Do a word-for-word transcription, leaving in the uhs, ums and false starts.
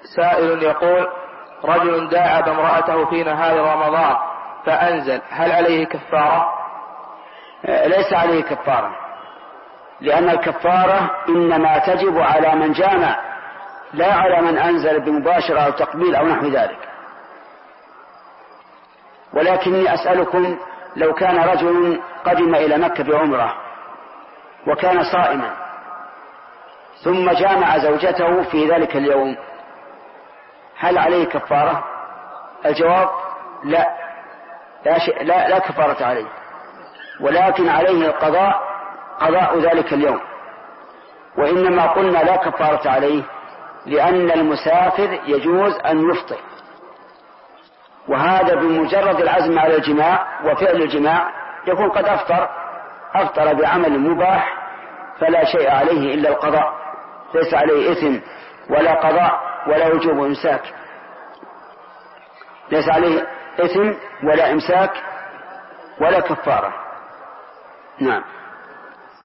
سائل يقول: رجل داعب امرأته في نهار رمضان فأنزل، هل عليه كفارة؟ ليس عليه كفارة، لأن الكفارة إنما تجب على من جامع، لا على من أنزل بمباشرة أو تقبيل أو نحو ذلك. ولكني أسألكم، لو كان رجل قدم إلى مكة بعمرة وكان صائما ثم جامع زوجته في ذلك اليوم، هل عليه كفارة؟ الجواب لا، لا, شيء لا, لا كفارة عليه، ولكن عليه القضاء، قضاء ذلك اليوم. وإنما قلنا لا كفارة عليه لأن المسافر يجوز أن يفطر، وهذا بمجرد العزم على الجماع وفعل الجماع يكون قد أفطر أفطر بعمل مباح، فلا شيء عليه إلا القضاء، ليس عليه إثم ولا قضاء ولا وجوب إمساك، ليس عليه إثم ولا إمساك ولا كفارة. نعم.